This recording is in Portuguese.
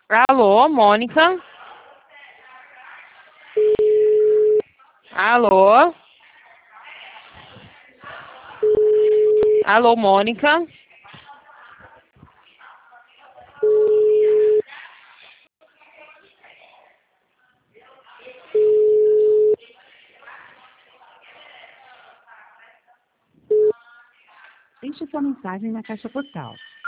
Alô, Mônica? Alô? Alô, Mônica? Deixe sua mensagem na caixa postal.